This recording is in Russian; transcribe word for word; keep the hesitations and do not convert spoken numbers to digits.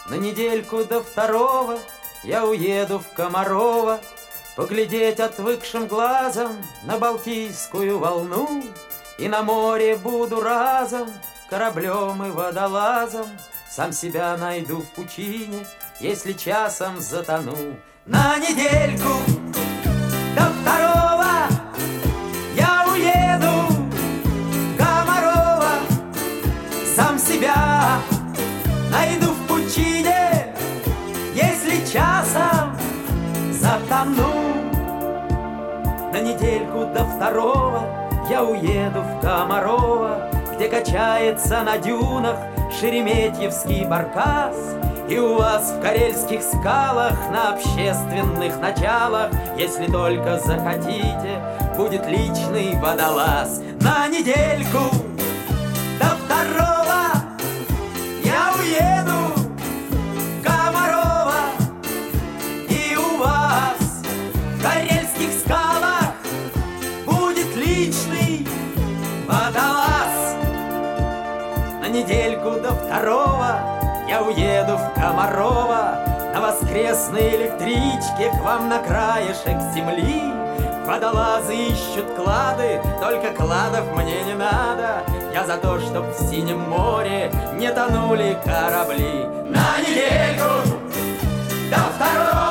На недельку до второго я уеду в Комарово, поглядеть отвыкшим глазом на Балтийскую волну. И на море буду разом кораблем и водолазом, сам себя найду в пучине, если часом затону. На недельку до второго я уеду в Комарово, сам себя найду в пучине, если часом затону. На недельку до второго я уеду в Комарово, где качается на дюнах шереметьевский баркас. И у вас в карельских скалах на общественных началах, если только захотите, будет личный водолаз. На недельку до второго я уеду в Комарово, и у вас в карельских скалах будет личный водолаз. На недельку до второго я уеду в Комарово на воскресной электричке к вам на краешек земли. Водолазы ищут клады, только кладов мне не надо. Я за то, чтоб в синем море не тонули корабли. На недельку до второго